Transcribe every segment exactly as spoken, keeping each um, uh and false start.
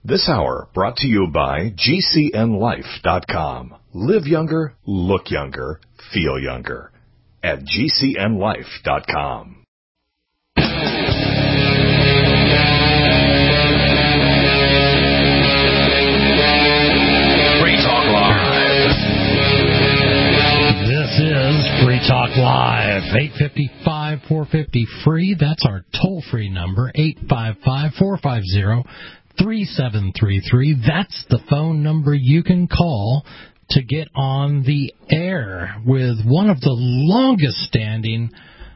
This hour brought to you by G C N life dot com. Live younger, look younger, feel younger at G C N life dot com. Free Talk Live. This is Free Talk Live. eight five five, four five zero, free. That's our toll-free number, eight five five, four five zero, three seven three three. That's the phone number you can call to get on the air with one of the longest-standing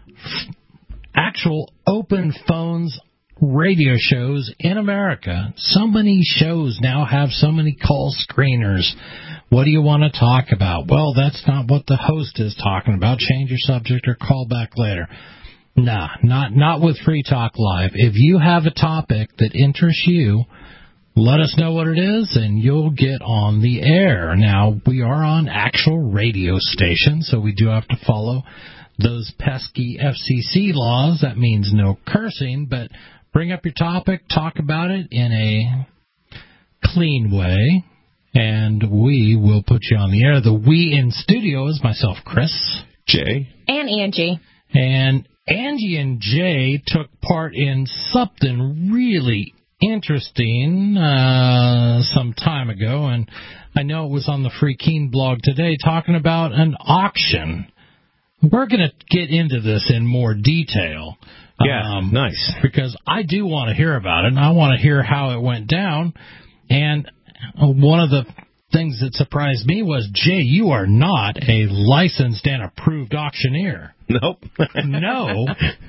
actual open phones radio shows in America. So many shows now have so many call screeners. What do you want to talk about? Well, that's not what the host is talking about. Change your subject or call back later. Nah, not not with Free Talk Live. If you have a topic that interests you, let us know what it is, and you'll get on the air. Now, we are on actual radio stations, so we do have to follow those pesky F C C laws. That means no cursing, but bring up your topic, talk about it in a clean way, and we will put you on the air. The we in studio is myself, Chris. Jay. And Angie. And Angie and Jay took part in something really interesting uh, some time ago, and I know it was on the Free Keene blog today, talking about an auction. We're going to get into this in more detail. Yeah, um, nice. Because I do want to hear about it, and I want to hear how it went down. And one of the things that surprised me was, Jay, you are not a licensed and approved auctioneer. Nope. No,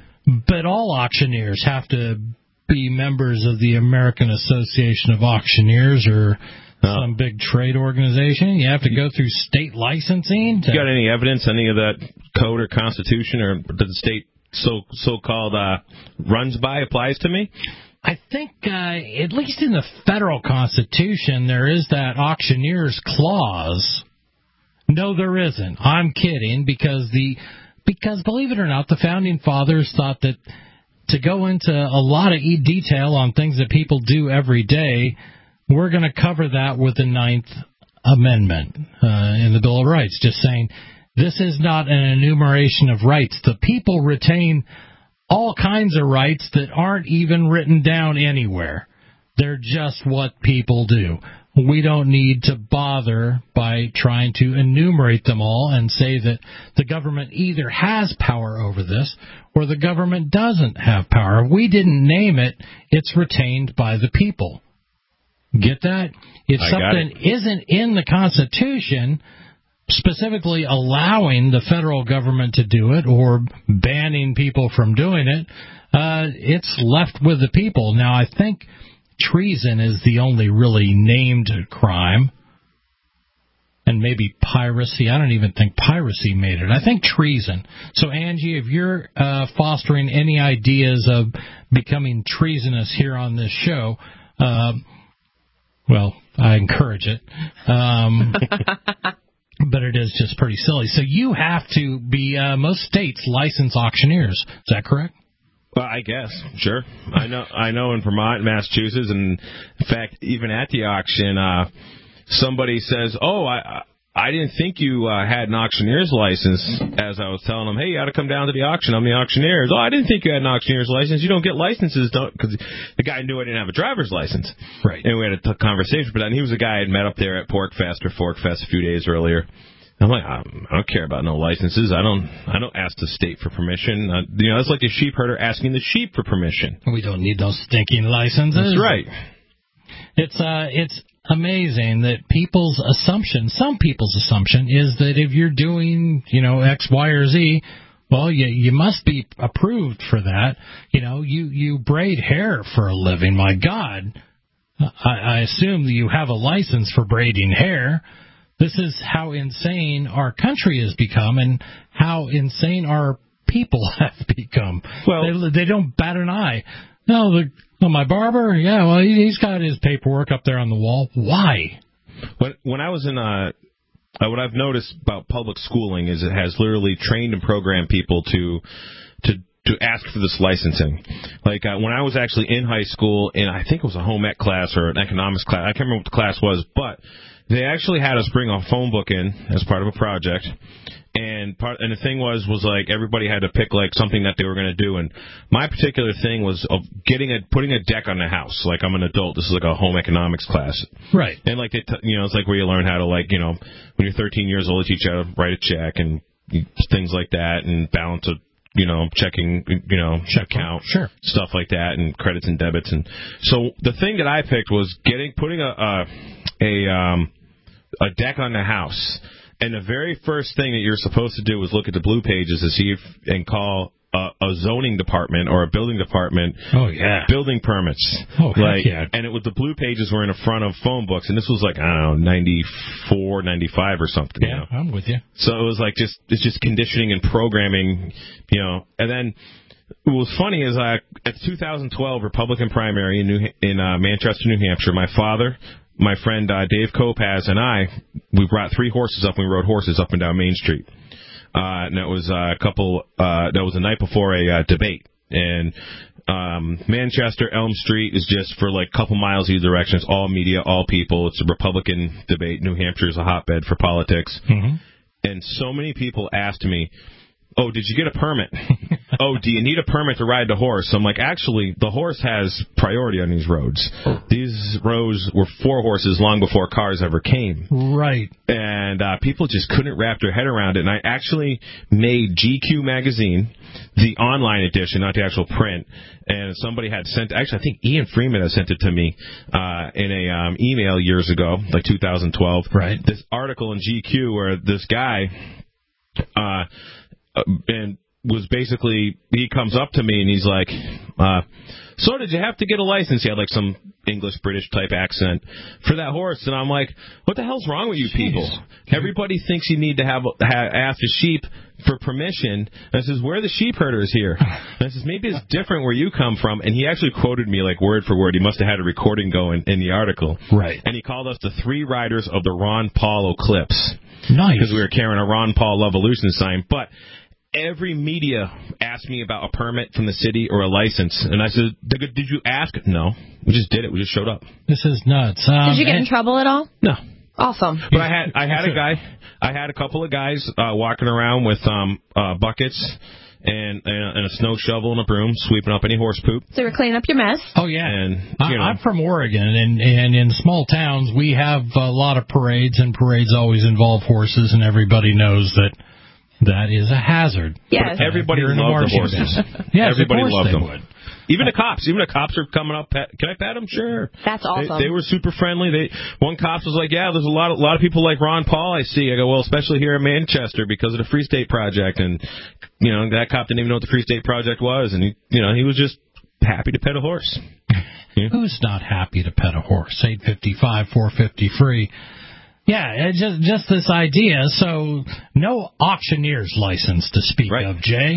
but all auctioneers have to be members of the American Association of Auctioneers or oh. some big trade organization. You have to go through state licensing. To... You got any evidence, any of that code or constitution or that the state so so-called uh, runs by applies to me? I think, uh, at least in the federal Constitution, there is that auctioneer's clause. No, there isn't. I'm kidding, because the because believe it or not, the founding fathers thought that to go into a lot of detail on things that people do every day, we're going to cover that with the Ninth Amendment uh, in the Bill of Rights, just saying this is not an enumeration of rights. The people retain all kinds of rights that aren't even written down anywhere. They're just what people do. We don't need to bother by trying to enumerate them all and say that the government either has power over this or the government doesn't have power. If we didn't name it, it's retained by the people. Get that? If I something got it. isn't in the Constitution specifically allowing the federal government to do it or banning people from doing it, uh, it's left with the people. Now, I think treason is the only really named crime, and maybe piracy. I don't even think piracy made it. I think treason. So, Angie, if you're uh, fostering any ideas of becoming treasonous here on this show, uh, well, I encourage it. Um But it is just pretty silly. So you have to be, uh, most states license auctioneers. Is that correct? Well, I guess, sure. I know I know in Vermont, Massachusetts, and in fact, even at the auction, uh, somebody says, oh, I I didn't think you uh, had an auctioneer's license, as I was telling them, hey, you ought to come down to the auction. I'm the auctioneer. Oh, I didn't think you had an auctioneer's license. You don't get licenses, don't, because the guy knew I didn't have a driver's license. Right. And we had a t- conversation, but then he was a guy I had met up there at Porkfest or Forkfest a few days earlier. I'm like, I don't care about no licenses. I don't I don't ask the state for permission. Uh, you know, it's like a sheep herder asking the sheep for permission. We don't need those stinking licenses. That's right. It's uh, it's amazing that people's assumption, some people's assumption, is that if you're doing, you know, X, Y, or Z, well, you you must be approved for that. You know, you, you braid hair for a living. My God, I, I assume that you have a license for braiding hair. This is how insane our country has become and how insane our people have become. Well, they, they don't bat an eye. No, the, well, my barber, yeah, well, he, he's got his paperwork up there on the wall. Why? When, when I was in, uh, uh, what I've noticed about public schooling is it has literally trained and programmed people to to to ask for this licensing. Like uh, when I was actually in high school, and I think it was a home ec class or an economics class. I can't remember what the class was, but they actually had us bring a phone book in as part of a project. And part and the thing was was like everybody had to pick like something that they were going to do, and my particular thing was of getting a putting a deck on the house. Like I'm an adult, this is like a home economics class, right? And like they t- you know it's like where you learn how to like you know when you're thirteen years old, you teach you how to write a check and things like that, and balance a you know checking you know check account, sure, stuff like that, and credits and debits. And so the thing that I picked was getting putting a a a, um, a deck on the house. And the very first thing that you're supposed to do is look at the blue pages to see if and call a, a zoning department or a building department. Oh yeah, building permits. Oh like, yeah. And it was the blue pages were in the front of phone books, and this was like I don't know ninety-four, ninety-five or something. Yeah, you know? I'm with you. So it was like just it's just conditioning and programming, you know. And then what was funny is uh, at the two thousand twelve Republican primary in New in uh, Manchester, New Hampshire, my father. My friend uh, Dave Kopaz and I, we brought three horses up and we rode horses up and down Main Street. Uh, and that was uh, a couple, uh, that was the night before a uh, debate. And um, Manchester, Elm Street is just for like a couple miles either direction. It's all media, all people. It's a Republican debate. New Hampshire is a hotbed for politics. Mm-hmm. And so many people asked me, oh, did you get a permit? Oh, do you need a permit to ride the horse? I'm like, actually, the horse has priority on these roads. These roads were for horses long before cars ever came. Right. And uh, people just couldn't wrap their head around it. And I actually made G Q magazine, the online edition, not the actual print. And somebody had sent, actually, I think Ian Freeman had sent it to me uh, in a um, email years ago, like two thousand twelve. Right. This article in G Q where this guy... Uh, Uh, and was basically, he comes up to me and he's like, uh, so did you have to get a license? He had like some English British type accent for that horse. And I'm like, what the hell's wrong with you people? Jeez. Everybody thinks you need to have, have ask a sheep for permission. And I says, where are the sheep herders here? And I says, maybe it's different where you come from. And he actually quoted me like word for word. He must have had a recording going in the article. Right. And he called us the three riders of the Ron Paul eclipse. Nice. Because we were carrying a Ron Paul Levolution sign. But every media asked me about a permit from the city or a license. And I said, did you ask? No. We just did it. We just showed up. This is nuts. Um, did you get in trouble at all? No. Awesome. But I had I had a guy, I had a couple of guys uh, walking around with um, uh, buckets and, and and a snow shovel and a broom, sweeping up any horse poop. So you were cleaning up your mess. Oh, yeah. And, I, you know. I'm from Oregon, and, and in small towns, we have a lot of parades, and parades always involve horses, and everybody knows that that is a hazard. Yes. But everybody loved the horses. Yes, everybody of course loved they them. would. Even the cops. Even the cops are coming up. Pat, can I pat them? Sure. That's awesome. They, they were super friendly. They one cop was like, "Yeah, there's a lot, of, a lot of people like Ron Paul. I see." I go, "Well, especially here in Manchester because of the Free State Project." And you know, that cop didn't even know what the Free State Project was, and he, you know, he was just happy to pet a horse. Yeah. Who's not happy to pet a horse? eight fifty-five, four fifty free. Yeah, it just just this idea. So no auctioneer's license to speak right. of, Jay.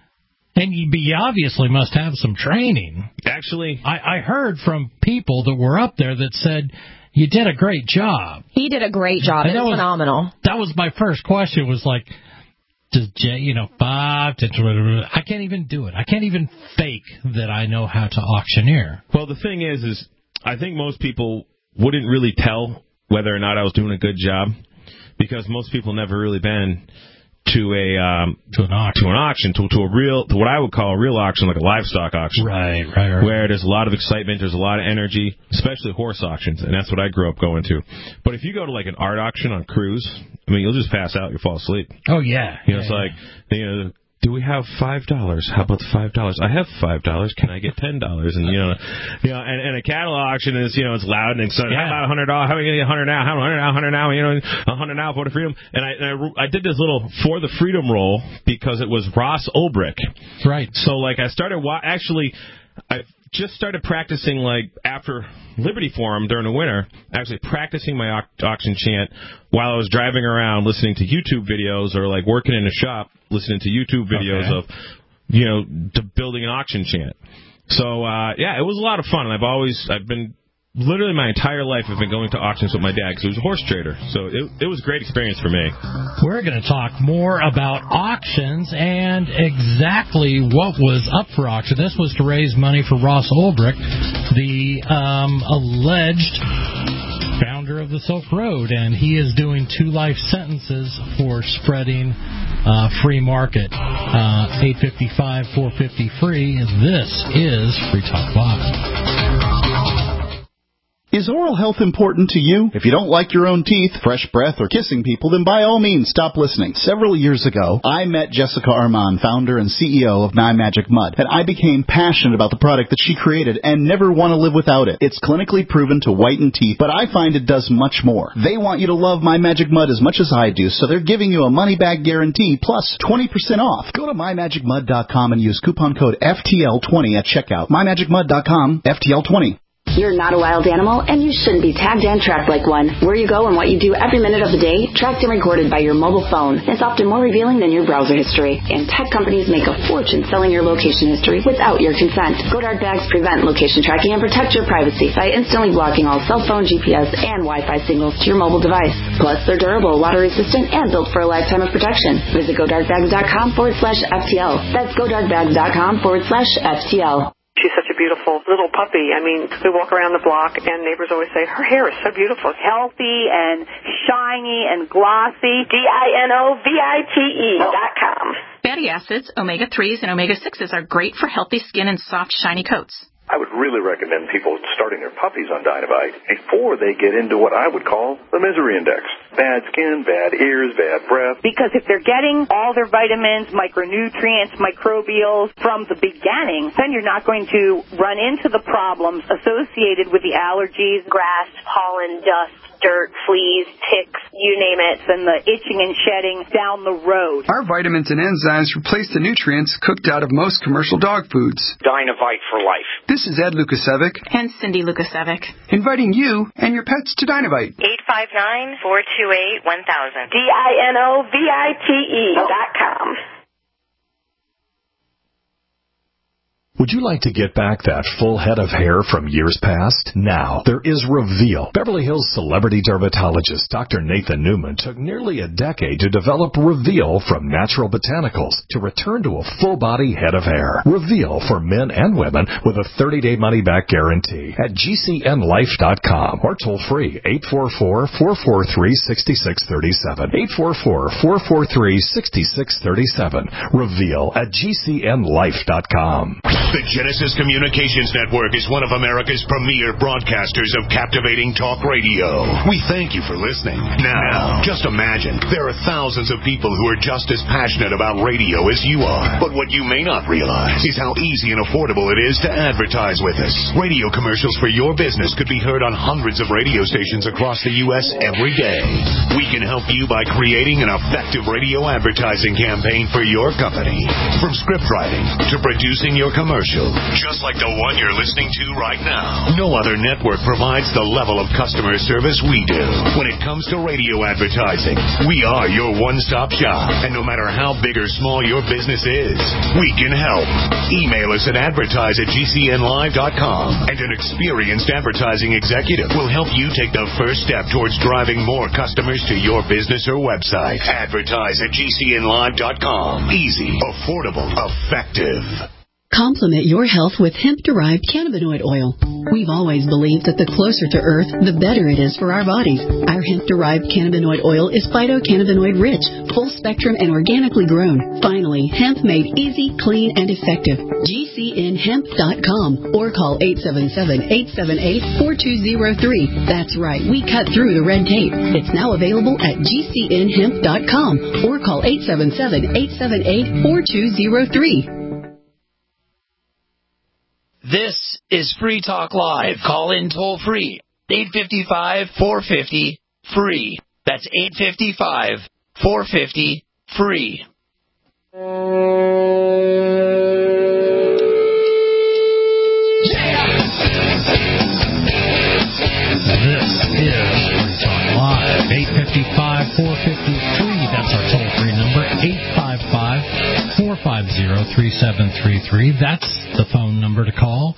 And you, you obviously must have some training. Actually, I, I heard from people that were up there that said you did a great job. He did a great job. It was, was phenomenal. That was my first question. Was like, does Jay, you know, five to I can't even do it. I can't even fake that I know how to auctioneer. Well, the thing is, is I think most people wouldn't really tell whether or not I was doing a good job because most people never really been to a um, to an auction, to an auction, to, to a real, to what I would call a real auction, like a livestock auction, right, right, right, where there's a lot of excitement, there's a lot of energy, especially horse auctions, and that's what I grew up going to. But if you go to like an art auction on cruise, I mean, you'll just pass out, you'll fall asleep. Oh yeah, you know, yeah, it's yeah. like, you know, do we have five dollars? How about the five dollars? I have five dollars. Can I get ten dollars? And you know, you know, and, and a cattle auction is, you know, it's loud and exciting. Yeah. How about a hundred dollars? How are we gonna get a hundred now? How about a hundred now? A hundred now? You know, a hundred now for the freedom. And I, and I I did this little for the freedom roll because it was Ross Ulbricht. Right. So like I started wa- actually. I just started practicing, like, after Liberty Forum during the winter, actually practicing my au- auction chant while I was driving around listening to YouTube videos or, like, working in a shop listening to YouTube videos okay. of, you know, to building an auction chant. So, uh, yeah, it was a lot of fun. I've always, I've been literally my entire life I've been going to auctions with my dad because he was a horse trader. So it, it was a great experience for me. We're going to talk more about auctions and exactly what was up for auction. This was to raise money for Ross Ulbricht, the um, alleged founder of the Silk Road, and he is doing two life sentences for spreading uh, free market. Uh, eight fifty-five, four fifty free. This is Free Talk Live. Is oral health important to you? If you don't like your own teeth, fresh breath, or kissing people, then by all means stop listening. Several years ago, I met Jessica Armand, founder and C E O of My Magic Mud, and I became passionate about the product that she created and never want to live without it. It's clinically proven to whiten teeth, but I find it does much more. They want you to love My Magic Mud as much as I do, so they're giving you a money-back guarantee plus twenty percent off. Go to my magic mud dot com and use coupon code F T L twenty at checkout. my magic mud dot com, F T L twenty. You're not a wild animal, and you shouldn't be tagged and tracked like one. Where you go and what you do every minute of the day, tracked and recorded by your mobile phone. It's often more revealing than your browser history. And tech companies make a fortune selling your location history without your consent. GoDark bags prevent location tracking and protect your privacy by instantly blocking all cell phone, G P S, and Wi-Fi signals to your mobile device. Plus, they're durable, water-resistant, and built for a lifetime of protection. Visit godarkbags.com forward slash FTL. That's godarkbags.com forward slash FTL. She's such a beautiful little puppy. I mean, we walk around the block, and neighbors always say, her hair is so beautiful. Healthy and shiny and glossy. D I N O V I T E dot com. Fatty acids, omega threes, and omega sixes are great for healthy skin and soft, shiny coats. I would really recommend people starting their puppies on Dynamite before they get into what I would call the misery index. Bad skin, bad ears, bad breath. Because if they're getting all their vitamins, micronutrients, microbials from the beginning, then you're not going to run into the problems associated with the allergies, grass, pollen, dust, dirt, fleas, ticks, you name it, and the itching and shedding down the road. Our vitamins and enzymes replace the nutrients cooked out of most commercial dog foods. Dynavite for life. This is Ed Lukasevic and Cindy Lukasevic, inviting you and your pets to Dynavite. eight five nine, four two eight, one thousand. D I N O V I T E dot com. Would you like to get back that full head of hair from years past? Now, there is Reveal. Beverly Hills celebrity dermatologist Doctor Nathan Newman took nearly a decade to develop Reveal from natural botanicals to return to a full-body head of hair. Reveal for men and women with a thirty-day money-back guarantee at G C N life dot com or toll-free eight four four, four four three, six six three seven. eight four four, four four three, six six three seven. Reveal at G C N life dot com. The Genesis Communications Network is one of America's premier broadcasters of captivating talk radio. We thank you for listening. Now, just imagine, there are thousands of people who are just as passionate about radio as you are. But what you may not realize is how easy and affordable it is to advertise with us. Radio commercials for your business could be heard on hundreds of radio stations across the U S every day. We can help you by creating an effective radio advertising campaign for your company. From script writing to producing your commercial. Just like the one you're listening to right now. No other network provides the level of customer service we do. When it comes to radio advertising, we are your one-stop shop. And no matter how big or small your business is, we can help. Email us at advertise at G C N live dot com. And an experienced advertising executive will help you take the first step towards driving more customers to your business or website. Advertise at G C N live dot com. Easy, affordable, effective. Complement your health with hemp-derived cannabinoid oil. We've always believed that the closer to Earth, the better it is for our bodies. Our hemp-derived cannabinoid oil is phytocannabinoid-rich, full-spectrum, and organically grown. Finally, hemp made easy, clean, and effective. G C N hemp dot com or call eight seven seven, eight seven eight, four two zero three. That's right, we cut through the red tape. It's now available at G C N hemp dot com or call eight seven seven, eight seven eight, four two zero three. This is Free Talk Live. Call in toll free. eight five five, four five zero, free. That's eight five five, four five zero, free. This is Free Talk Live. eight five five, four five zero, free. That's our toll-free number. eight five five, four five zero, three seven three three. That's the phone number to call.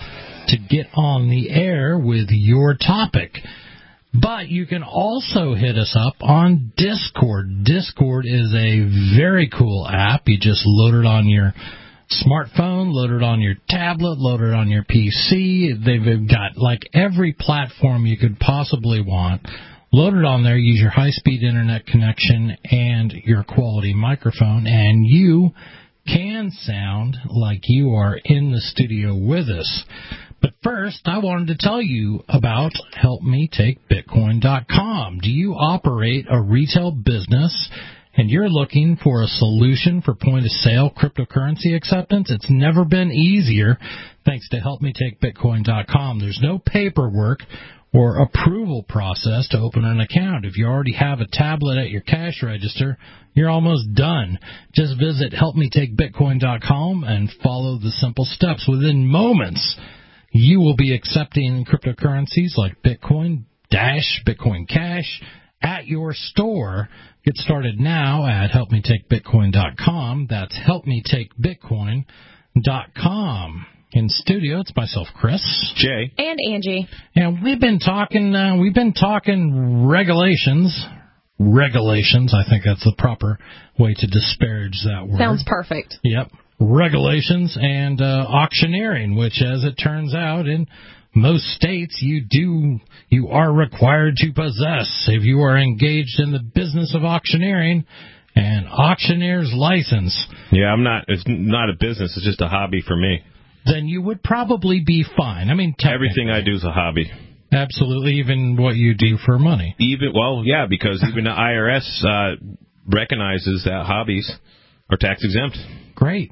to get on the air with your topic. But you can also hit us up on Discord. Discord is a very cool app. You just load it on your smartphone, load it on your tablet, load it on your P C. They've got like every platform you could possibly want. Load it on there, use your high-speed internet connection and your quality microphone, and you can sound like you are in the studio with us. But first, I wanted to tell you about help me take bitcoin dot com. Do you operate a retail business and you're looking for a solution for point-of-sale cryptocurrency acceptance? It's never been easier thanks to help me take bitcoin dot com. There's no paperwork or approval process to open an account. If you already have a tablet at your cash register, you're almost done. Just visit help me take bitcoin dot com and follow the simple steps. Within moments, you will be accepting cryptocurrencies like Bitcoin, Dash, Bitcoin Cash at your store. Get started now at help me take bitcoin dot com. That's help me take bitcoin dot com. In studio, it's myself, Chris, Jay, and Angie. And we've been talking. Uh, we've been talking regulations. Regulations. I think that's the proper way to disparage that word. Sounds perfect. Yep. Regulations and uh, auctioneering, which, as it turns out, in most states, you do you are required to possess if you are engaged in the business of auctioneering an auctioneer's license. Yeah, I'm not. It's not a business. It's just a hobby for me. Then you would probably be fine. I mean, everything I do is a hobby. Absolutely, even what you do for money. Even well, yeah, because even the I R S uh, recognizes that hobbies are tax exempt. Great.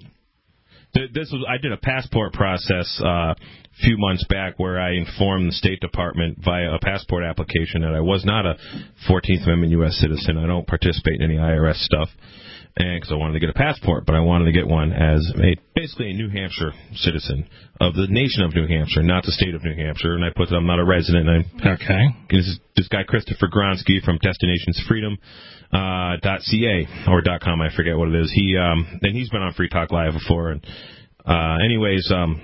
This was I did a passport process uh, a few months back where I informed the State Department via a passport application that I was not a fourteenth Amendment U S citizen. I don't participate in any I R S stuff, and because I wanted to get a passport, but I wanted to get one as a, basically a New Hampshire citizen of the nation of New Hampshire, not the state of New Hampshire. And I put that I'm not a resident. And I, okay. This is this guy Christopher Gronsky from Destinations Freedom. Uh, dot .ca or dot .com, I forget what it is. He um, and he's been on Free Talk Live before. And uh, anyways, um,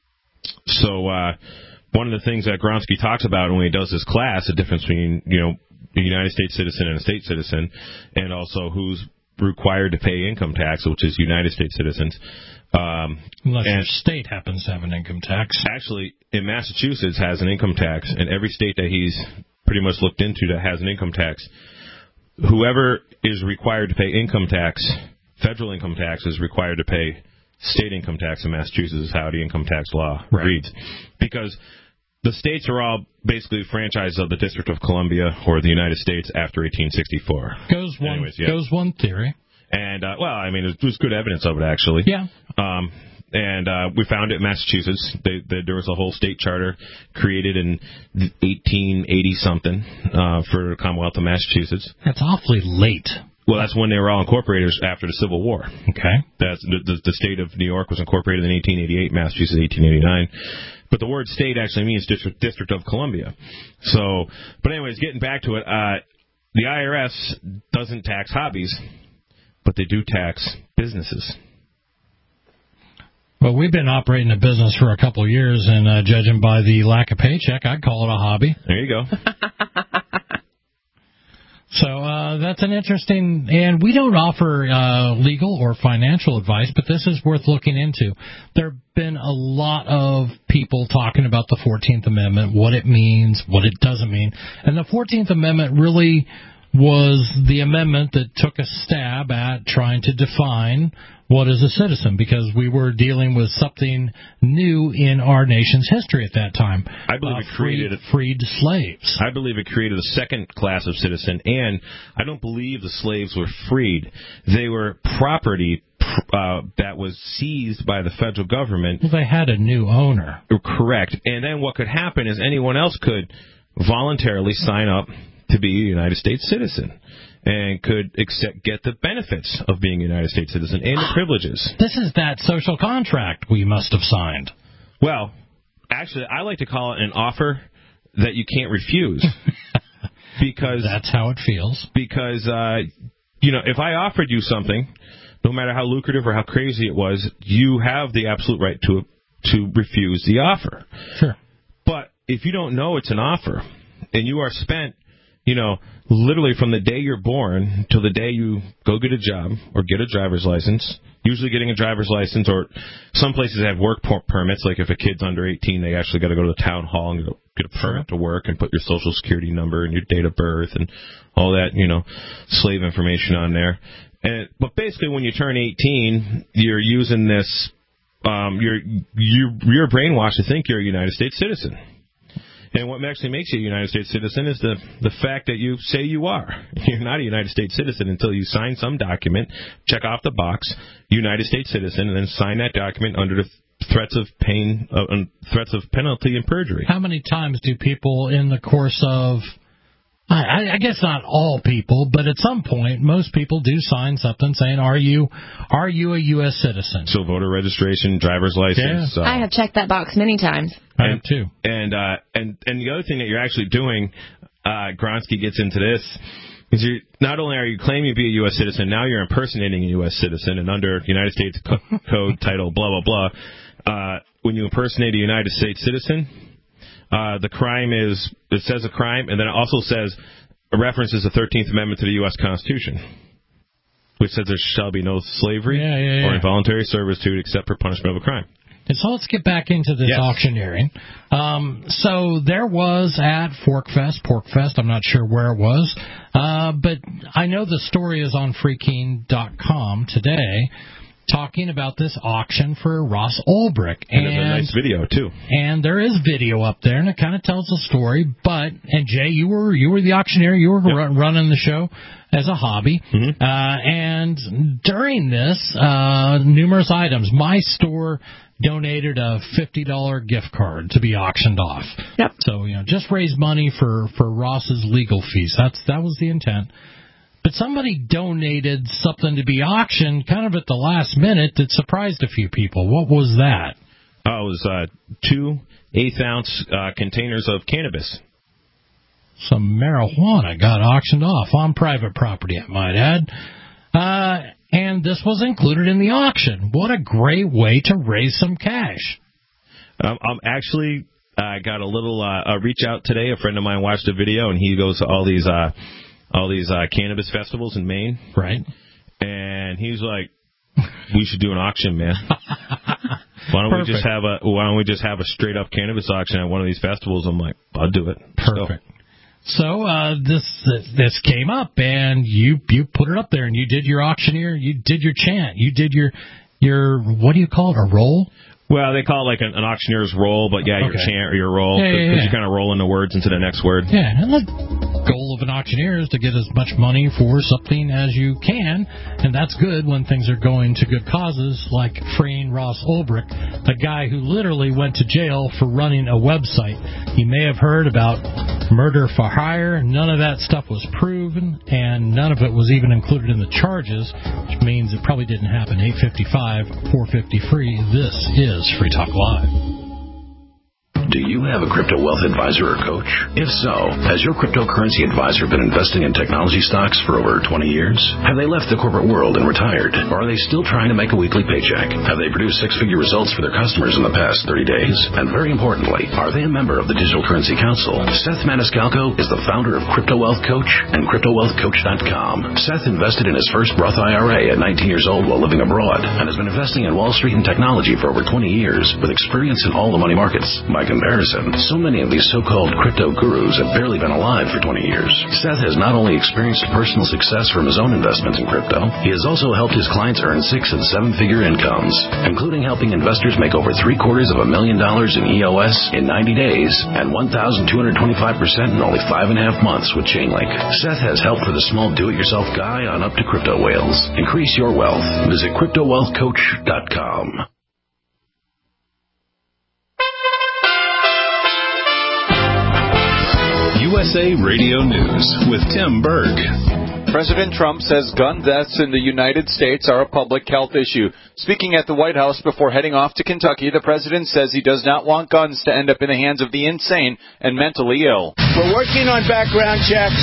so uh, one of the things that Gronsky talks about when he does this class, the difference between you know a United States citizen and a state citizen, and also who's required to pay income tax, which is United States citizens. Um, Unless and your state happens to have an income tax. Actually, in Massachusetts has an income tax, and every state that he's pretty much looked into that has an income tax. Whoever is required to pay income tax, federal income tax, is required to pay state income tax in Massachusetts, is how the income tax law right. reads. Because the states are all basically franchises of the District of Columbia or the United States after eighteen sixty-four. Goes one, Anyways, yeah. goes one theory. And, uh, well, I mean, there's good evidence of it, actually. Yeah. Um, and uh, we found it in Massachusetts. They, they, there was a whole state charter created in eighteen eighty something uh, for the Commonwealth of Massachusetts. That's awfully late. Well, that's when they were all incorporated after the Civil War. Okay. That's the, the, the state of New York was incorporated in eighteen eighty-eight, Massachusetts eighteen eighty-nine. But the word state actually means District, District of Columbia. So, but anyways, getting back to it, uh, the I R S doesn't tax hobbies, but they do tax businesses. Well, we've been operating a business for a couple of years, and uh, judging by the lack of paycheck, I'd call it a hobby. There you go. So uh, that's an interesting, and we don't offer uh, legal or financial advice, but this is worth looking into. There have been a lot of people talking about the fourteenth Amendment, what it means, what it doesn't mean. And the fourteenth Amendment really was the amendment that took a stab at trying to define what is a citizen, because we were dealing with something new in our nation's history at that time. I believe uh, it created freed, freed slaves. I believe it created a second class of citizen, and I don't believe the slaves were freed. They were property uh, that was seized by the federal government. Well, they had a new owner. Correct. And then what could happen is anyone else could voluntarily sign up to be a United States citizen and could accept, get the benefits of being a United States citizen and the privileges. This is that social contract we must have signed. Well, actually, I like to call it an offer that you can't refuse. Because that's how it feels. Because, uh, you know, if I offered you something, no matter how lucrative or how crazy it was, you have the absolute right to to refuse the offer. Sure. But if you don't know it's an offer, and you are spent, you know, literally from the day you're born till the day you go get a job or get a driver's license, usually getting a driver's license, or some places have work permits, like if a kid's under eighteen, they actually got to go to the town hall and get a permit to work and put your social security number and your date of birth and all that, you know, slave information on there. And, but basically when you turn eighteen, you're using this, um, you're, you're, you're brainwashed to think you're a United States citizen. And what actually makes you a United States citizen is the, the fact that you say you are. You're not a United States citizen until you sign some document, check off the box, United States citizen, and then sign that document under the threats of pain, uh, threats of penalty and perjury. How many times do people in the course of, I, I guess not all people, but at some point, most people do sign something saying, "Are you, are you a U S citizen?" So voter registration, driver's license. Yeah. Uh, I have checked that box many times. I have too. And uh, and and the other thing that you're actually doing, uh, Gronsky gets into this, is you not only are you claiming to be a U S citizen, now you're impersonating a U S citizen, and under United States Co- Code Title blah blah blah, uh, when you impersonate a United States citizen. Uh, the crime is, it says a crime, and then it also says, it references the thirteenth Amendment to the U S Constitution, which says there shall be no slavery yeah, yeah, yeah. or involuntary servitude except for punishment of a crime. And so let's get back into this yes. auctioneering. Um, so there was at Forkfest, Porkfest, I'm not sure where it was, uh, but I know the story is on free keene dot com today, talking about this auction for Ross Ulbricht. And, and there's a nice video, too. And there is video up there, and it kind of tells the story. But, and Jay, you were you were the auctioneer. You were yep. run, running the show as a hobby. Mm-hmm. Uh, and during this, uh, numerous items. My store donated a fifty dollars gift card to be auctioned off. Yep. So, you know, just raise money for, for Ross's legal fees. That's That was the intent. But somebody donated something to be auctioned kind of at the last minute that surprised a few people. What was that? Oh, it was uh, two eighth-ounce uh, containers of cannabis. Some marijuana got auctioned off on private property, I might add. Uh, and this was included in the auction. What a great way to raise some cash. Um, I'm actually... I uh, got a little uh, a reach out today. A friend of mine watched a video, and he goes to all these... Uh, all these uh, cannabis festivals in Maine. Right. And he's like, we should do an auction, man. Why don't Perfect. we just have a why don't we just have a straight up cannabis auction at one of these festivals? I'm like, I'll do it. Perfect. So uh, this this came up, and you you put it up there, and you did your auctioneer, you did your chant, you did your your what do you call it, a roll? Well, they call it like an, an auctioneer's roll, but yeah, okay. your chant or your roll, because yeah, yeah, yeah. you kind of roll in the words into the next word. Yeah, and the goal of an auctioneer is to get as much money for something as you can, and that's good when things are going to good causes, like freeing Ross Ulbricht, a guy who literally went to jail for running a website. You may have heard about murder for hire. None of that stuff was proven, and none of it was even included in the charges, which means it probably didn't happen. eight fifty-five, four fifty free. This is Free Talk Live. Do you have a crypto wealth advisor or coach? If so, has your cryptocurrency advisor been investing in technology stocks for over twenty years? Have they left the corporate world and retired? Or are they still trying to make a weekly paycheck? Have they produced six-figure results for their customers in the past thirty days? And very importantly, are they a member of the Digital Currency Council? Seth Maniscalco is the founder of Crypto Wealth Coach and crypto wealth coach dot com. Seth invested in his first Roth I R A at nineteen years old while living abroad and has been investing in Wall Street and technology for over twenty years with experience in all the money markets. By comparison, so many of these so-called crypto gurus have barely been alive for twenty years. Seth has not only experienced personal success from his own investments in crypto, he has also helped his clients earn six- and seven-figure incomes, including helping investors make over three-quarters of a million dollars in E O S in ninety days and one thousand two hundred twenty-five percent in only five and a half months with Chainlink. Seth has help for the small do-it-yourself guy on up to crypto whales. Increase your wealth. Visit crypto wealth coach dot com. U S A Radio News with Tim Berg. President Trump says gun deaths in the United States are a public health issue. Speaking at the White House before heading off to Kentucky, the president says he does not want guns to end up in the hands of the insane and mentally ill. We're working on background checks.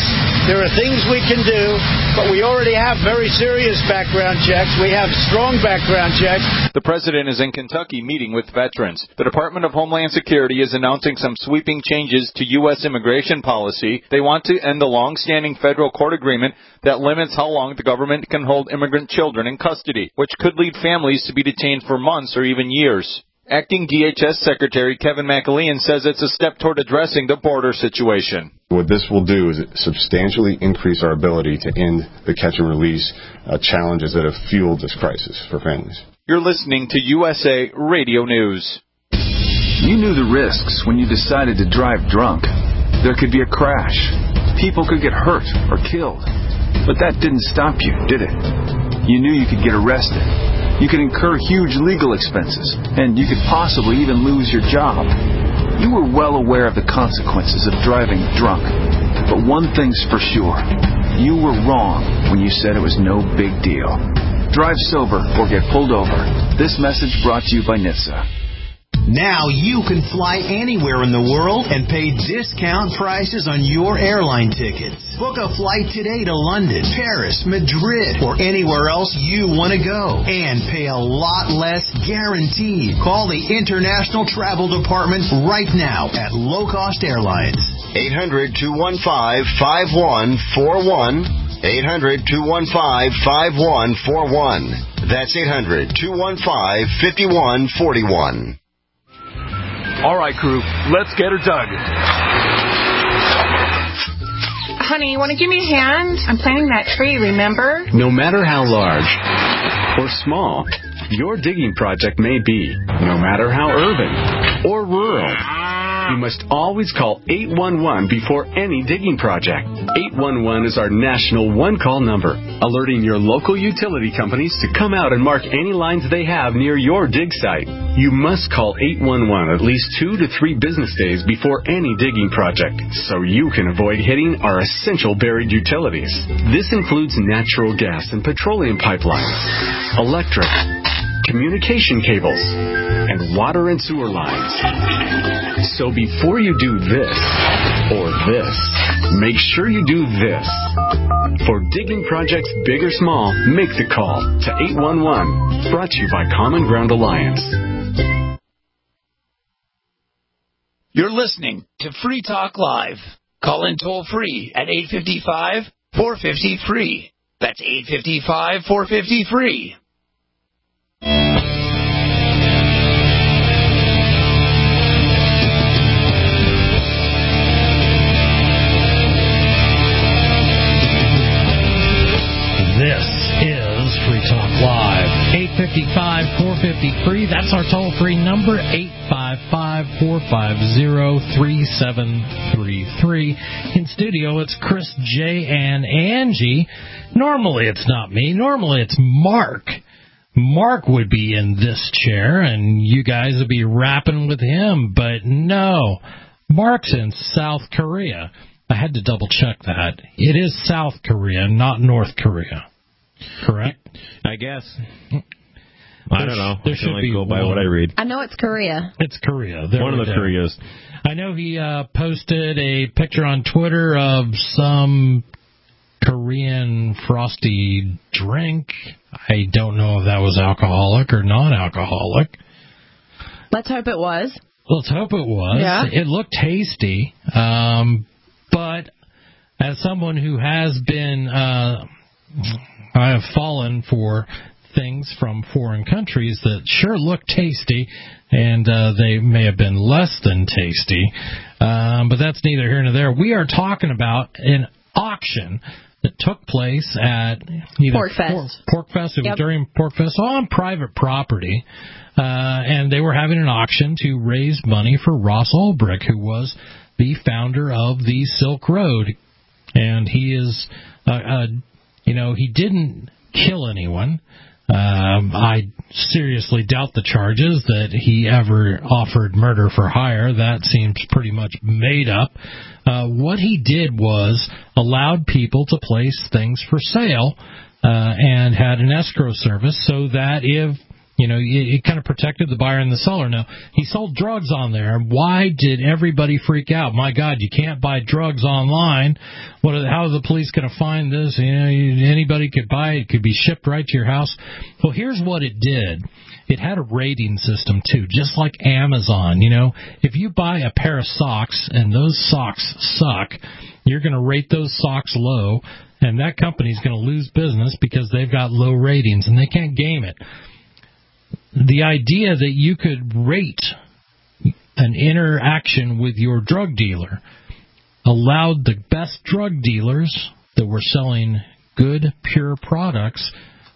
There are things we can do, but we already have very serious background checks. We have strong background checks. The president is in Kentucky meeting with veterans. The Department of Homeland Security is announcing some sweeping changes to U S immigration policy. They want to end the long-standing federal court agreement that limits how long the government can hold immigrant children in custody, which could lead families to be detained for months or even years. Acting D H S Secretary Kevin McAlean says it's a step toward addressing the border situation. What this will do is substantially increase our ability to end the catch and release uh, challenges that have fueled this crisis for families. You're listening to U S A Radio News. You knew the risks when you decided to drive drunk. There could be a crash. People could get hurt or killed. But that didn't stop you, did it? You knew you could get arrested. You could incur huge legal expenses, and you could possibly even lose your job. You were well aware of the consequences of driving drunk. But one thing's for sure. You were wrong when you said it was no big deal. Drive sober or get pulled over. This message brought to you by N H T S A. Now you can fly anywhere in the world and pay discount prices on your airline tickets. Book a flight today to London, Paris, Madrid, or anywhere else you want to go. And pay a lot less guaranteed. Call the International Travel Department right now at Low Cost Airlines. eight hundred, two one five, five one four one. eight hundred, two one five, five one four one. That's eight hundred, two one five, five one four one. All right, crew, let's get her dug. Honey, you want to give me a hand? I'm planting that tree, remember? No matter how large or small your digging project may be, no matter how urban or rural, you must always call eight one one before any digging project. eight one one is our national one-call number, alerting your local utility companies to come out and mark any lines they have near your dig site. You must call eight one one at least two to three business days before any digging project, so you can avoid hitting our essential buried utilities. This includes natural gas and petroleum pipelines, electric, communication cables, and water and sewer lines. So before you do this or this, make sure you do this. For digging projects big or small, make the call to eight one one. Brought to you by Common Ground Alliance. You're listening to Free Talk Live. Call in toll free at eight five five, four five zero, free. That's eight five five, four five zero, free. This is Free Talk Live. eight five five, four five zero, free. That's our toll-free number, eight five five, four five zero, three seven three three. In studio, it's Chris J. and Angie. Normally it's not me. Normally it's Mark. Mark would be in this chair, and you guys would be rapping with him. But no, Mark's in South Korea. I had to double-check that. It is South Korea, not North Korea. Correct? I guess. I don't know. There I should can only be go by one. what I read. I know it's Korea. It's Korea. There One of we the go. Koreas. I know he uh, posted a picture on Twitter of some Korean frosty drink. I don't know if that was alcoholic or non-alcoholic. Let's hope it was. Let's hope it was. Yeah. It looked tasty. Um, but as someone who has been, uh, I have fallen for things from foreign countries that sure look tasty, and uh, they may have been less than tasty. Um, but that's neither here nor there. We are talking about an auction that took place at either Pork Fest. Pork Fest. It was Yep. during Pork Fest on private property, uh, and they were having an auction to raise money for Ross Ulbricht, who was the founder of the Silk Road, and he is, uh, uh, you know, he didn't kill anyone. Um, I seriously doubt the charges that he ever offered murder for hire. That seems pretty much made up. Uh, what he did was allowed people to place things for sale uh, and had an escrow service so that if, You know, it, it kind of protected the buyer and the seller. Now, he sold drugs on there. Why did everybody freak out? My God, you can't buy drugs online. What? Are, how are the police going to find this? You know, anybody could buy it. It could be shipped right to your house. Well, here's what it did. It had a rating system, too, just like Amazon. You know, if you buy a pair of socks and those socks suck, you're going to rate those socks low, and that company's going to lose business because they've got low ratings, and they can't game it. The idea that you could rate an interaction with your drug dealer allowed the best drug dealers that were selling good, pure products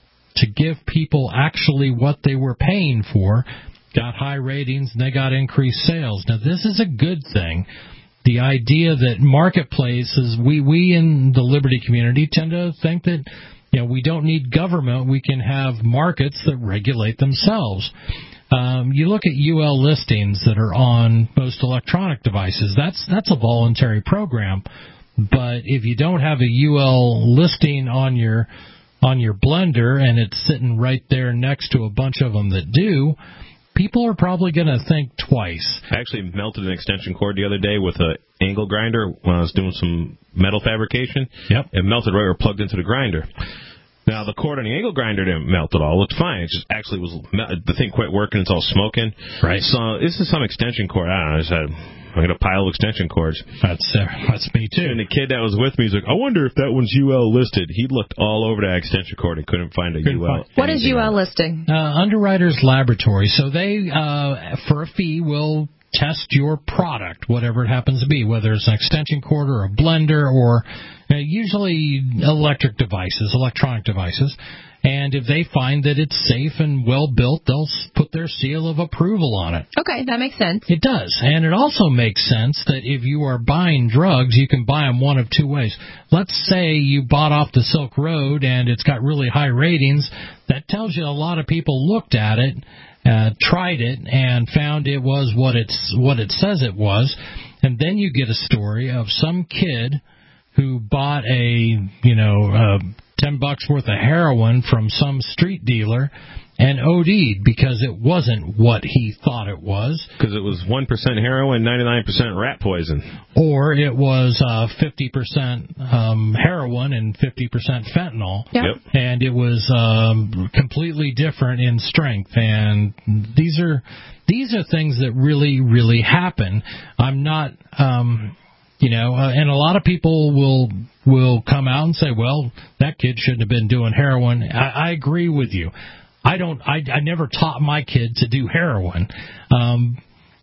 to give people actually what they were paying for, got high ratings, and they got increased sales. Now, this is a good thing. The idea that marketplaces, we, we in the liberty community tend to think that, you know, we don't need government. We can have markets that regulate themselves. Um, you look at U L listings that are on most electronic devices. That's that's a voluntary program. But if you don't have a U L listing on your on your blender and it's sitting right there next to a bunch of them that do, people are probably going to think twice. I actually melted an extension cord the other day with an angle grinder when I was doing some metal fabrication. Yep. It melted right where it plugged into the grinder. Now, the cord on the angle grinder didn't melt at all. It looked fine. It just actually was, the thing quit working. It's all smoking. Right. So this is some extension cord. I don't know. I just had, I got a pile of extension cords. That's uh, that's me, too. And the kid that was with me was like, I wonder if that one's U L listed. He looked all over that extension cord and couldn't find a couldn't U L. Find. What is U L listing? Uh, Underwriters Laboratory. So they, uh, for a fee, will test your product, whatever it happens to be, whether it's an extension cord or a blender or uh, usually electric devices, electronic devices. And if they find that it's safe and well built, they'll put their seal of approval on it. Okay, that makes sense. It does. And it also makes sense that if you are buying drugs, you can buy them one of two ways. Let's say you bought off the Silk Road and it's got really high ratings. That tells you a lot of people looked at it, uh, tried it, and found it was what it's what it says it was. And then you get a story of some kid who bought a, you know, uh, ten bucks worth of heroin from some street dealer and O D'd because it wasn't what he thought it was. Because it was one percent heroin, ninety-nine percent rat poison. Or it was uh, fifty percent um, heroin and fifty percent fentanyl. Yep. Yep. And it was um, completely different in strength. And these are these are things that really, really happen. I'm not... Um, You know, uh, and a lot of people will will come out and say, well, that kid shouldn't have been doing heroin. I, I agree with you. I don't. I, I never taught my kid to do heroin. Um,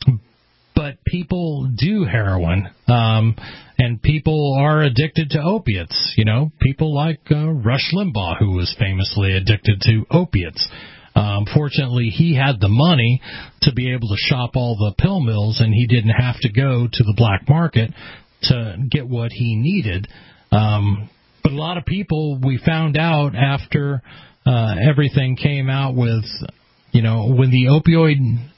but people do heroin, um, and people are addicted to opiates. You know, people like uh, Rush Limbaugh, who was famously addicted to opiates. Um, fortunately, he had the money to be able to shop all the pill mills, and he didn't have to go to the black market to get what he needed. Um, but a lot of people, we found out after uh, everything came out with, you know, when the opioid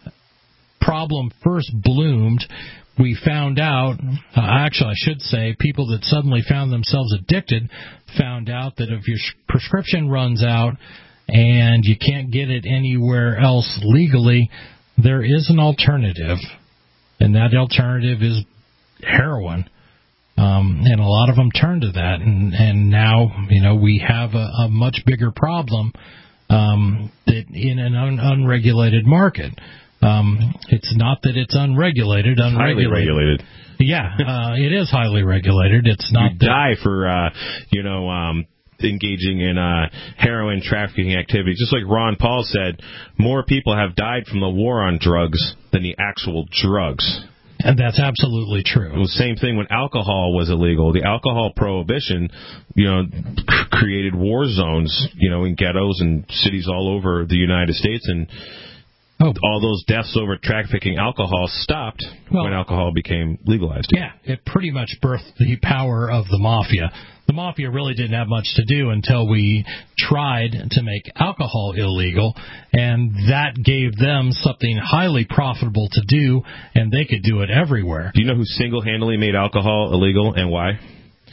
problem first bloomed, we found out, uh, actually I should say, people that suddenly found themselves addicted found out that if your prescription runs out and you can't get it anywhere else legally, there is an alternative, and that alternative is heroin. Um, and a lot of them turn to that, and, and now, you know, we have a, a much bigger problem um, that in an un- unregulated market. Um, it's not that it's unregulated. unregulated. Highly regulated. Yeah, uh, it is highly regulated. It's not you that die for, uh, you know, um, engaging in uh, heroin trafficking activities. Just like Ron Paul said, more people have died from the war on drugs than the actual drugs. And that's absolutely true. It was the same thing when alcohol was illegal. The alcohol prohibition, you know, c- created war zones, you know, in ghettos and cities all over the United States, and oh. all those deaths over trafficking alcohol stopped well, when alcohol became legalized. Yeah, it pretty much birthed the power of the mafia. The mafia really didn't have much to do until we tried to make alcohol illegal, and that gave them something highly profitable to do, and they could do it everywhere. Do you know who single-handedly made alcohol illegal and why?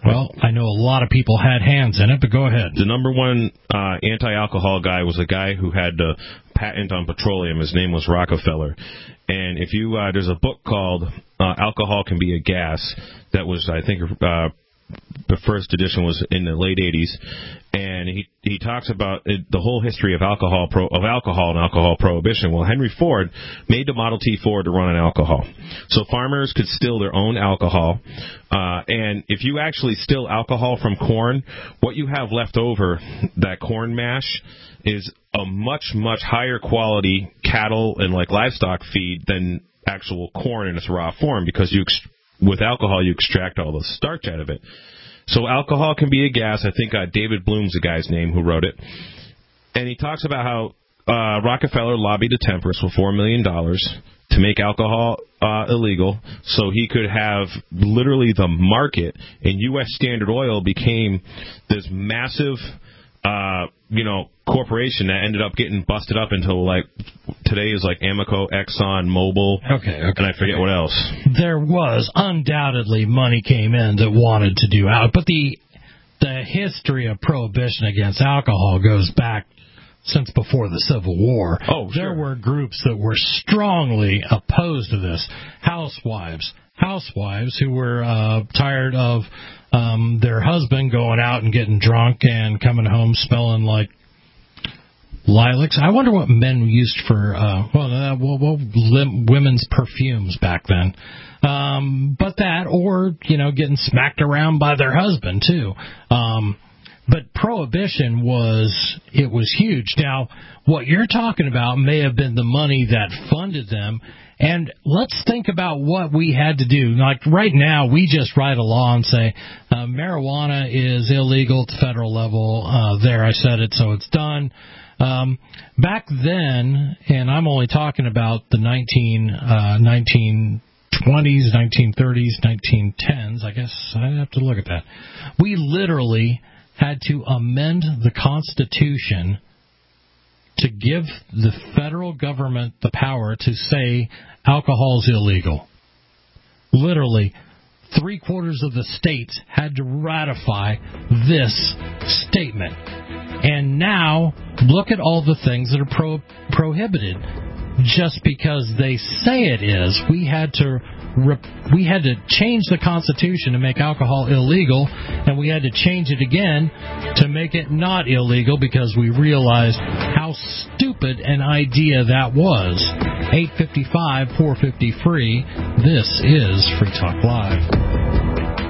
Well, I know a lot of people had hands in it, but go ahead. The number one uh, anti-alcohol guy was a guy who had the patent on petroleum. His name was Rockefeller. And if you uh, there's a book called uh, Alcohol Can Be a Gas that was, I think, uh, the first edition was in the late eighties, and he he talks about it, the whole history of alcohol pro, of alcohol and alcohol prohibition. Well, Henry Ford made the Model T Ford to run on alcohol, so farmers could still their own alcohol. Uh, and if you actually still alcohol from corn, what you have left over, that corn mash, is a much much higher quality cattle and like livestock feed than actual corn in its raw form, because you ex- with alcohol, you extract all the starch out of it. So alcohol can be a gas. I think uh, David Bloom's the guy's name who wrote it. And he talks about how uh, Rockefeller lobbied the Temperance for four million dollars to make alcohol uh, illegal so he could have literally the market. And U S Standard Oil became this massive, uh, you know, corporation that ended up getting busted up until, like, today is like Amoco, Exxon, Mobil, okay, okay, and I forget what else. There was undoubtedly money came in that wanted to do out, but the the history of prohibition against alcohol goes back since before the Civil War. Oh, sure. There were groups that were strongly opposed to this. Housewives, housewives who were uh, tired of um, their husband going out and getting drunk and coming home smelling like lilacs. I wonder what men used for, uh, well, uh, well, well lim- women's perfumes back then. Um, but that, or, you know, getting smacked around by their husband, too. Um, but prohibition was, it was huge. Now, what you're talking about may have been the money that funded them. And let's think about what we had to do. Like right now, we just write a law and say uh, marijuana is illegal at the federal level. Uh, there, I said it, so it's done. Um, back then, and I'm only talking about the nineteen, uh, nineteen twenties, nineteen thirties, nineteen tens, I guess I'd have to look at that. We literally had to amend the Constitution to give the federal government the power to say alcohol is illegal. Literally, three quarters of the states had to ratify this statement. And now, look at all the things that are pro- prohibited. Just because they say it is, we had to rep- we had to change the Constitution to make alcohol illegal, and we had to change it again to make it not illegal because we realized how stupid an idea that was. eight five five, four five zero, free. This is Free Talk Live.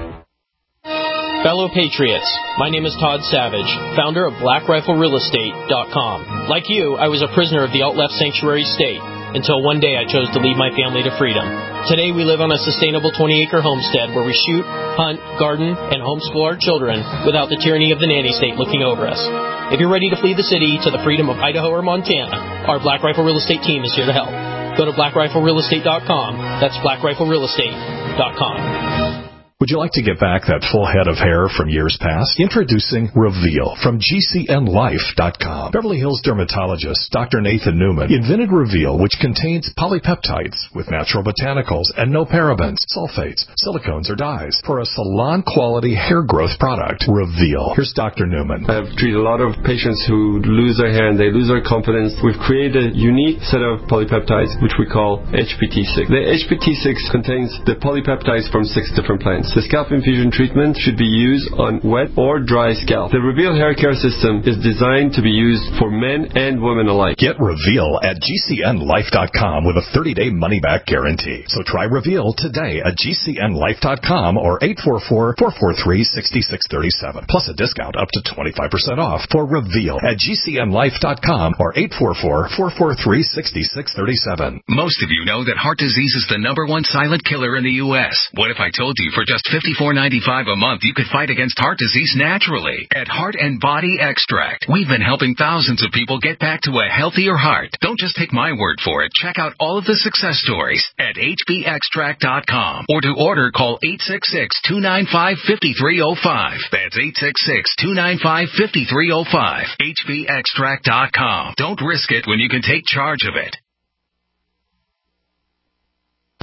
Fellow Patriots, my name is Todd Savage, founder of Black Rifle Real Estate dot com. Like you, I was a prisoner of the alt-left sanctuary state until one day I chose to lead my family to freedom. Today we live on a sustainable twenty-acre homestead where we shoot, hunt, garden, and homeschool our children without the tyranny of the nanny state looking over us. If you're ready to flee the city to the freedom of Idaho or Montana, our Black Rifle Real Estate team is here to help. Go to Black Rifle Real Estate dot com. That's Black Rifle Real Estate dot com. Would you like to get back that full head of hair from years past? Introducing Reveal from G C N Life dot com. Beverly Hills dermatologist Doctor Nathan Newman invented Reveal, which contains polypeptides with natural botanicals and no parabens, sulfates, silicones, or dyes for a salon-quality hair growth product. Reveal. Here's Doctor Newman. I've treated a lot of patients who lose their hair and they lose their confidence. We've created a unique set of polypeptides, which we call H P T six. The H P T six contains the polypeptides from six different plants. The scalp infusion treatment should be used on wet or dry scalp. The Reveal hair care system is designed to be used for men and women alike. Get Reveal at G C N Life dot com with a thirty-day money-back guarantee. So try Reveal today at G C N Life dot com or eight four four, four four three, six six three seven. Plus a discount up to twenty-five percent off for Reveal at G C N Life dot com or eight four four, four four three, six six three seven. Most of you know that heart disease is the number one silent killer in the U S What if I told you for just fifty-four ninety-five a month you could fight against heart disease naturally? At Heart and Body Extract, we've been helping thousands of people get back to a healthier heart. Don't just take my word for it. Check out all of the success stories at H B extract dot com. Or to order, call eight six six, two nine five, five three zero five. That's eight six six, two nine five, five three zero five. H B extract dot com. Don't risk it when you can take charge of it.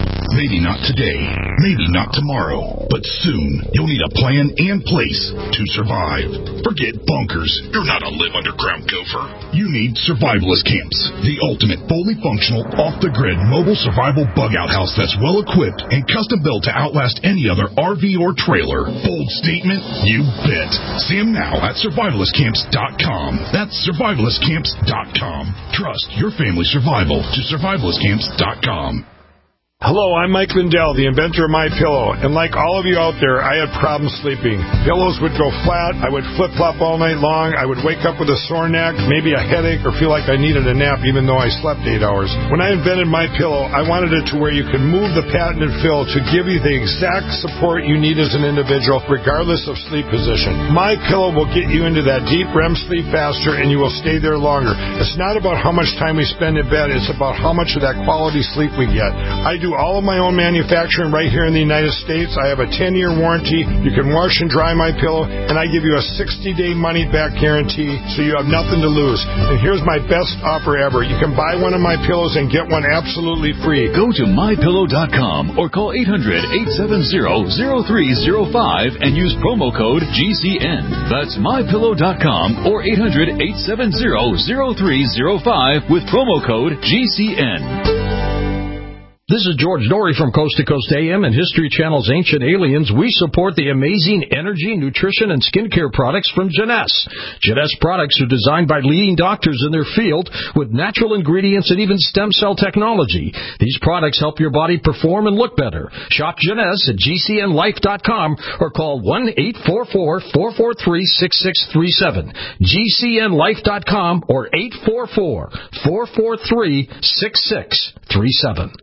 Maybe not today, maybe not tomorrow, but soon you'll need a plan and place to survive. Forget bunkers. You're not a live underground gopher. You need Survivalist Camps, the ultimate fully functional, off-the-grid mobile survival bug-out house that's well-equipped and custom-built to outlast any other R V or trailer. Bold statement? You bet. See them now at survivalist camps dot com. That's survivalist camps dot com. Trust your family's survival to survivalist camps dot com. Hello, I'm Mike Lindell, the inventor of MyPillow, and like all of you out there, I had problems sleeping. Pillows would go flat, I would flip-flop all night long, I would wake up with a sore neck, maybe a headache, or feel like I needed a nap even though I slept eight hours. When I invented MyPillow, I wanted it to where you could move the patented fill to give you the exact support you need as an individual, regardless of sleep position. MyPillow will get you into that deep R E M sleep faster, and you will stay there longer. It's not about how much time we spend in bed, it's about how much of that quality sleep we get. I do all of my own manufacturing right here in the United States. I have a ten-year warranty. You can wash and dry my pillow, and I give you a sixty-day money-back guarantee, so you have nothing to lose. And here's my best offer ever. You can buy one of my pillows and get one absolutely free. Go to my pillow dot com or call eight hundred, eight seven zero, zero three zero five and use promo code G C N. That's my pillow dot com or eight hundred, eight seven zero, zero three zero five with promo code G C N. This is George Norrie from Coast to Coast A M and History Channel's Ancient Aliens. We support the amazing energy, nutrition, and skincare products from Jeunesse. Jeunesse products are designed by leading doctors in their field with natural ingredients and even stem cell technology. These products help your body perform and look better. Shop Jeunesse at G C N life dot com or call one eight four four, four four three, six six three seven. G C N life dot com or eight four four, four four three, six six three seven.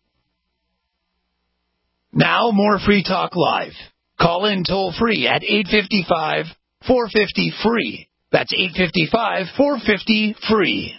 Now more Free Talk Live. Call in toll free at eight five five, four five zero, free. That's eight five five, four five zero, free.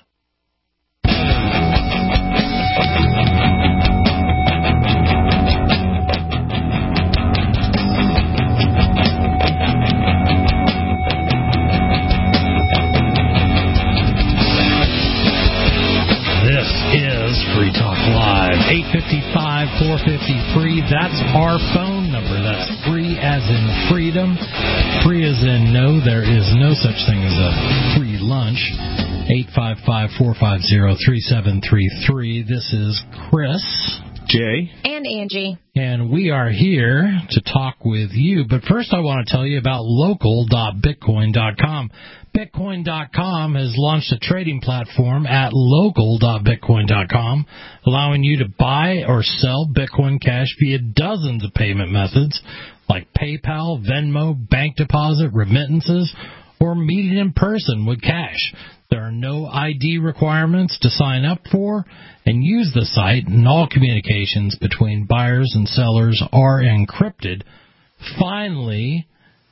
Free Talk Live, eight five five, four five zero, free. That's our phone number. That's free as in freedom. Free as in no, there is no such thing as a free lunch. eight five five, four five zero, three seven three three. This is Chris. Jay. And Angie. And we are here to talk with you. But first I want to tell you about local dot bitcoin dot com. Bitcoin dot com has launched a trading platform at local dot bitcoin dot com, allowing you to buy or sell Bitcoin Cash via dozens of payment methods like PayPal, Venmo, bank deposit, remittances, or meeting in person with cash. There are no I D requirements to sign up for, and use the site, and all communications between buyers and sellers are encrypted. Finally,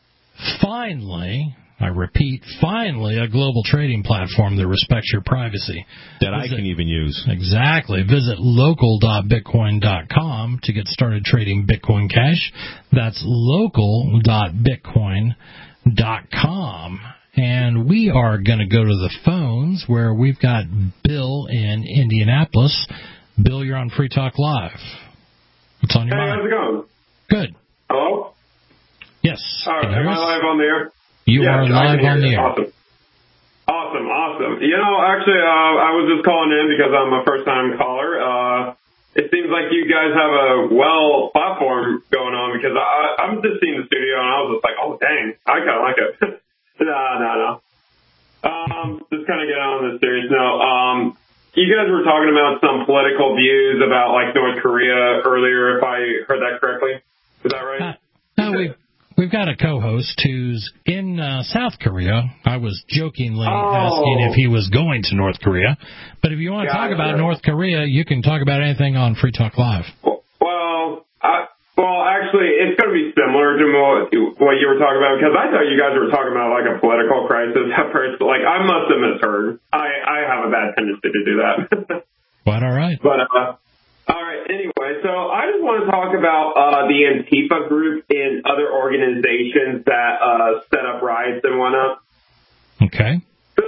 finally, I repeat, finally, a global trading platform that respects your privacy. That Visit, I can even use. Exactly. Visit local dot bitcoin dot com to get started trading Bitcoin Cash. That's local dot bitcoin dot com. And we are going to go to the phones where we've got Bill in Indianapolis. Bill, you're on Free Talk Live. What's on your hey, mind? How's it going? Good. Hello? Yes. All right, am I live on the air? You yeah, are live on the air. Awesome. Awesome, awesome. You know, actually, uh, I was just calling in because I'm a first-time caller. Uh, it seems like you guys have a well platform going on because I, I'm just seeing the studio and I was just like, oh, dang, I kind of like it. no, no, no. Um, just kind of get on this serious note. Um, you guys were talking about some political views about, like, North Korea earlier, if I heard that correctly. Is that right? Uh, no, we We've got a co-host who's in uh, South Korea. I was jokingly oh. asking if he was going to North Korea. But if you want to yeah, talk about North Korea, you can talk about anything on Free Talk Live. Well, I, well, actually, it's going to be similar to what you were talking about, because I thought you guys were talking about, like, a political crisis at first. Like, I must have misheard. I, I have a bad tendency to do that. Quite all right. But, uh, all right, anyway, so I just want to talk about uh, the Antifa group and other organizations that uh, set up riots and whatnot. Okay. So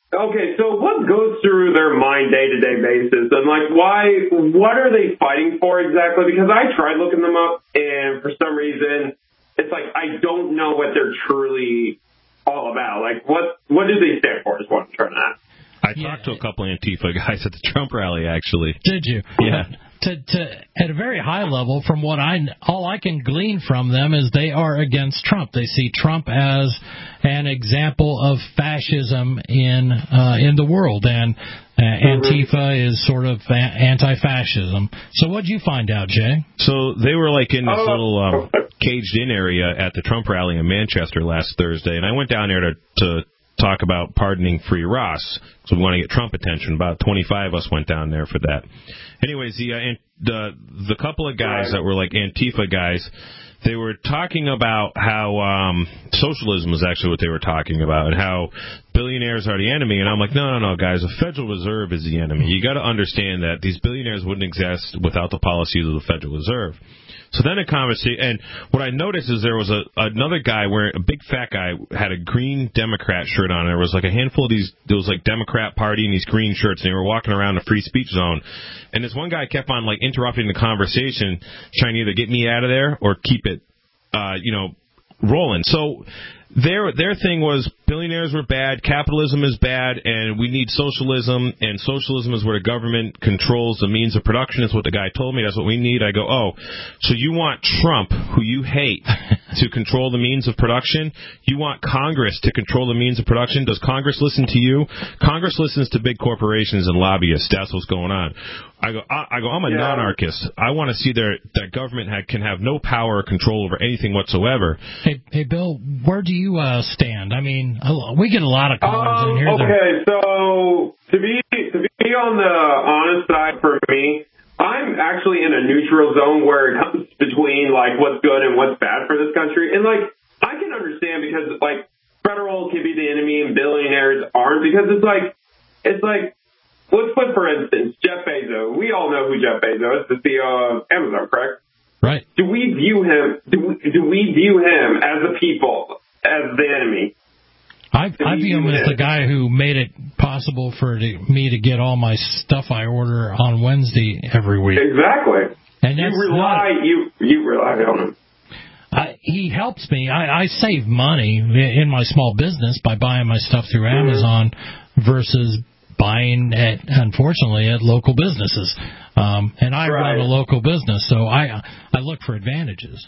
Okay, so what goes through their mind day-to-day basis? And, like, why, what are they fighting for exactly? Because I tried looking them up, and for some reason, it's like I don't know what they're truly all about. Like, what what do they stand for is what I'm trying to ask. I talked to a couple of Antifa guys at the Trump rally, actually. Did you? Yeah. To, to at a very high level, from what I all I can glean from them is they are against Trump. They see Trump as an example of fascism in uh, in the world, and uh, Antifa is sort of a- anti-fascism. So what did you find out, Jay? So they were like in this little um, caged-in area at the Trump rally in Manchester last Thursday, and I went down there to. to talk about pardoning Free Ross, so we want to get Trump attention. About twenty-five of us went down there for that. Anyways, the uh, the the couple of guys that were like Antifa guys, they were talking about how um, socialism is actually what they were talking about, and how billionaires are the enemy. And I'm like, no, no, no, guys, the Federal Reserve is the enemy. You got to understand that these billionaires wouldn't exist without the policies of the Federal Reserve. So then a conversation, and what I noticed is there was a another guy wearing, a big fat guy, had a green Democrat shirt on. There was like a handful of these, there was like Democrat Party in these green shirts, and they were walking around the free speech zone. And this one guy kept on like interrupting the conversation, trying to either get me out of there or keep it, uh, you know, rolling. So their their thing was billionaires were bad, capitalism is bad, and we need socialism, and socialism is where the government controls the means of production, is what the guy told me. That's what we need. I go, oh, so you want Trump, who you hate, to control the means of production? You want Congress to control the means of production? Does Congress listen to you? Congress listens to big corporations and lobbyists. That's what's going on. I go, I, I go. I'm a yeah. non-anarchist. I want to see their, that government ha- can have no power or control over anything whatsoever. Hey, hey, Bill, where do you uh, stand? I mean, we get a lot of callers um, in here. Okay, so to be to be on the honest side for me, I'm actually in a neutral zone where it comes between like what's good and what's bad for this country, and like I can understand because like federal can be the enemy and billionaires aren't, because it's like it's like. Let's put, for instance, Jeff Bezos. We all know who Jeff Bezos is, the C E O of Amazon, correct? Right. Do we view him, do we, do we view him as a people, as the enemy? I, I view him as the guy who made it possible for to, me to get all my stuff I order on Wednesday every week. Exactly. And you rely, not, you, you rely on him. I, he helps me. I, I save money in my small business by buying my stuff through Amazon mm-hmm. versus buying at, unfortunately, at local businesses. Um, and I right. run a local business, so I I look for advantages.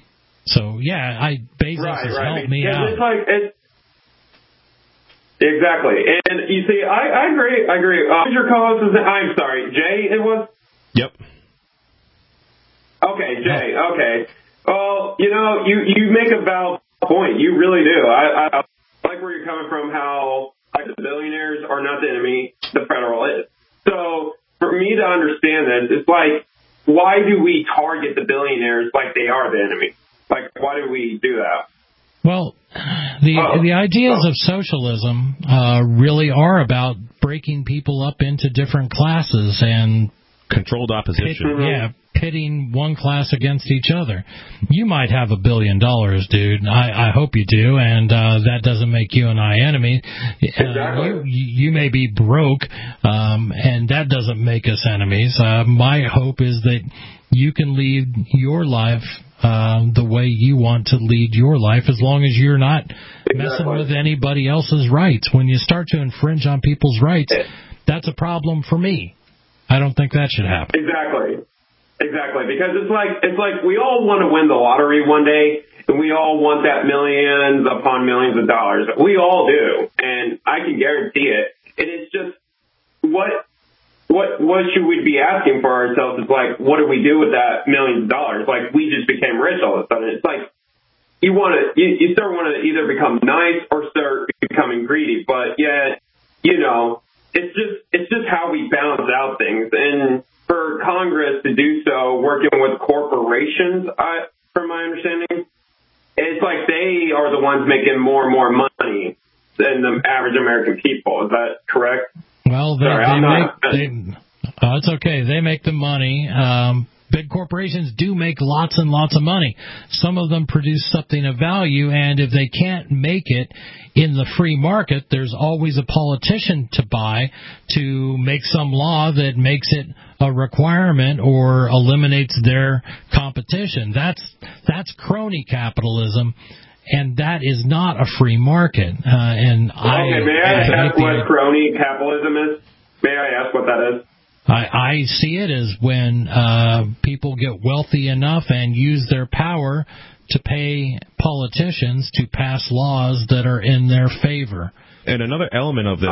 So, yeah, I Bezos right, has right. helped me yeah, out. It's like, it's, exactly. And you see, I, I agree. I agree. Uh, your co-host is, I'm sorry, Jay, it was? Yep. Okay, Jay, oh. okay. Well, you know, you, you make a valid point. You really do. I, I like where you're coming from, how like, the billionaires are not the enemy, the federal is. So for me to understand this, it's like, why do we target the billionaires like they are the enemy? Like, why do we do that? Well, the oh. the ideas oh. of socialism uh, really are about breaking people up into different classes and controlled opposition. Pit, yeah, pitting one class against each other. You might have a billion dollars, dude. I, I hope you do, and uh, that doesn't make you and I enemy. Exactly. Uh, you, you may be broke, um, and that doesn't make us enemies. Uh, my hope is that you can lead your life uh, the way you want to lead your life, as long as you're not exactly. messing with anybody else's rights. When you start to infringe on people's rights, that's a problem for me. I don't think that should happen. Exactly. Exactly. Because it's like it's like we all want to win the lottery one day, and we all want that millions upon millions of dollars. We all do, and I can guarantee it. And it's just what what what should we be asking for ourselves is like, what do we do with that millions of dollars? Like, we just became rich all of a sudden. It's like you want to you, you start want to either become nice or start becoming greedy, but yet, you know, it's just it's just how we balance out things. And for Congress to do so, working with corporations, I, from my understanding, it's like they are the ones making more and more money than the average American people. Is that correct? Well, they, Sorry, they I'm make not, they, oh, it's okay. They make the money, um, Big corporations do make lots and lots of money. Some of them produce something of value, and if they can't make it in the free market, there's always a politician to buy to make some law that makes it a requirement or eliminates their competition. That's that's crony capitalism, and that is not a free market. Uh, and okay, I, may I, I ask what crony capitalism is? May I ask what that is? I, I see it as when uh, people get wealthy enough and use their power to pay politicians to pass laws that are in their favor. And another element of this,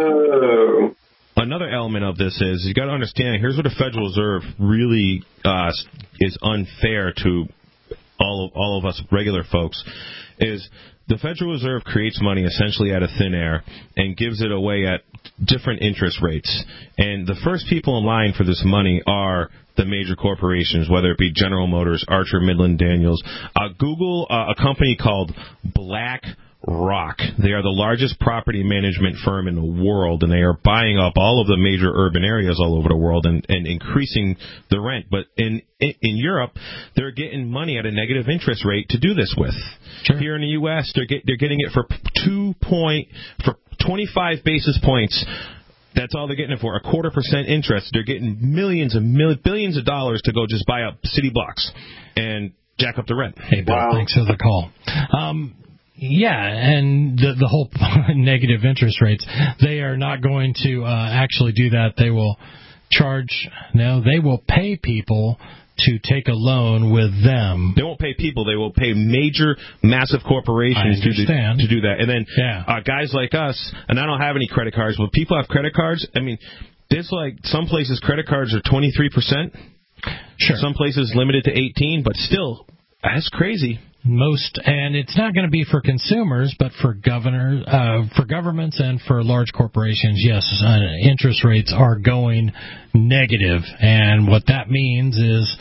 oh. another element of this is you got to understand. Here's what the Federal Reserve really uh, is unfair to all of, all of us regular folks is. The Federal Reserve creates money essentially out of thin air and gives it away at different interest rates. And the first people in line for this money are the major corporations, whether it be General Motors, Archer, Midland, Daniels. Uh, Google uh, a company called BlackRock. They are the largest property management firm in the world, and they are buying up all of the major urban areas all over the world and, and increasing the rent. But in in Europe, they're getting money at a negative interest rate to do this with. Sure. Here in the U S, they're get, they're getting it for two point for twenty-five basis points. That's all they're getting it for, a quarter percent interest. They're getting millions and mil- billions of dollars to go just buy up city blocks and jack up the rent. Hey, Bill, wow. Thanks for the call. Um, yeah, and the, the whole negative interest rates, they are not going to uh, actually do that. They will charge, no, they will pay people to take a loan with them. They won't pay people. They will pay major, massive corporations to do, to do that. And then yeah. uh, guys like us, and I don't have any credit cards, but people have credit cards. I mean, there's like some places credit cards are twenty-three percent. Sure. Some places limited to eighteen, but still, that's crazy. Most, and it's not going to be for consumers, but for governors, uh, for governments and for large corporations. Yes, uh, interest rates are going negative, and what that means is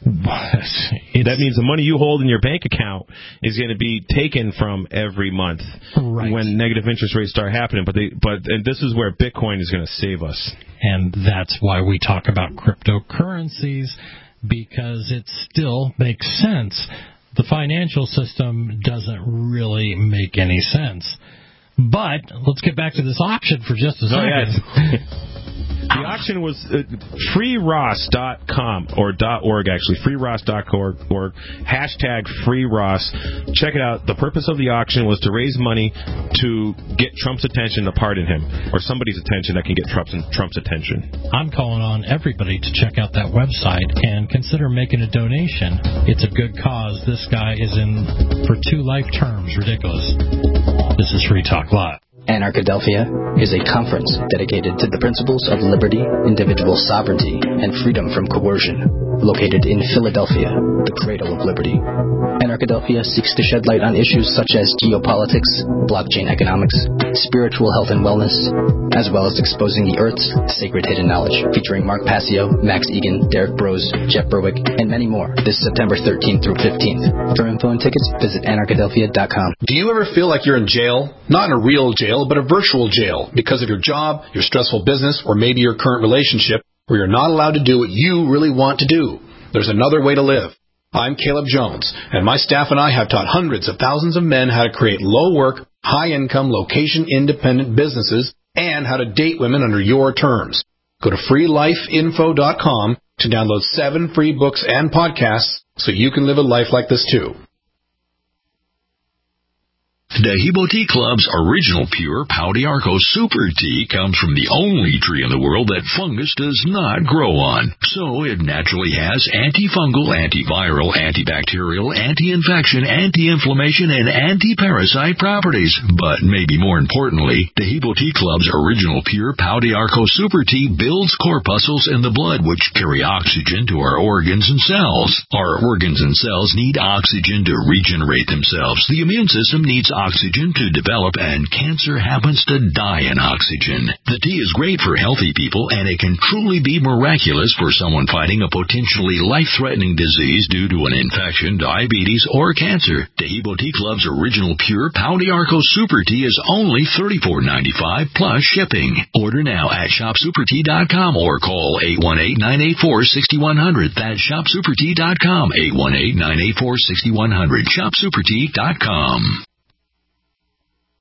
that means the money you hold in your bank account is going to be taken from every month right. when negative interest rates start happening. But they, but and this is where Bitcoin is going to save us, and that's why we talk about cryptocurrencies, because it still makes sense. The financial system doesn't really make any sense. But let's get back to this auction for just a second. Oh, yes. The auction was uh, free ross dot com or .org, actually, free ross dot org, hashtag FreeRoss. Check it out. The purpose of the auction was to raise money to get Trump's attention to pardon him, or somebody's attention that can get Trump's, Trump's attention. I'm calling on everybody to check out that website and consider making a donation. It's a good cause. This guy is in for two life terms. Ridiculous. This is Free Talk Live. Anarchadelphia is a conference dedicated to the principles of liberty, individual sovereignty, and freedom from coercion, located in Philadelphia, the cradle of liberty. Anarchadelphia seeks to shed light on issues such as geopolitics, blockchain economics, spiritual health and wellness, as well as exposing the Earth's sacred hidden knowledge, featuring Mark Passio, Max Egan, Derek Brose, Jeff Berwick, and many more this September thirteenth through fifteenth. For info and tickets, visit anarchadelphia dot com. Do you ever feel like you're in jail? Not in a real jail, but a virtual jail because of your job, your stressful business, or maybe your current relationship where you're not allowed to do what you really want to do. There's another way to live. I'm Caleb Jones, and my staff and I have taught hundreds of thousands of men how to create low-work, high-income, location-independent businesses and how to date women under your terms. Go to free life info dot com to download seven free books and podcasts so you can live a life like this too. Dehibo Tea Club's original pure Pau d'Arco Super Tea comes from the only tree in the world that fungus does not grow on. So it naturally has antifungal, antiviral, antibacterial, anti-infection, anti-inflammation, and anti-parasite properties. But maybe more importantly, Dehibo Tea Club's original pure Pau d'Arco Super Tea builds corpuscles in the blood which carry oxygen to our organs and cells. Our organs and cells need oxygen to regenerate themselves. The immune system needs oxygen oxygen to develop, and cancer happens to die in oxygen. The tea is great for healthy people, and it can truly be miraculous for someone fighting a potentially life-threatening disease due to an infection, diabetes, or cancer. Taheebo Tea Club's original pure Pau d'Arco Super Tea is only thirty-four ninety-five plus shipping. Order now at shop super tea dot com or call eight one eight, nine eight four, six one zero zero. That's shop super tea dot com, eight one eight, nine eight four, six one zero zero. shop super tea dot com.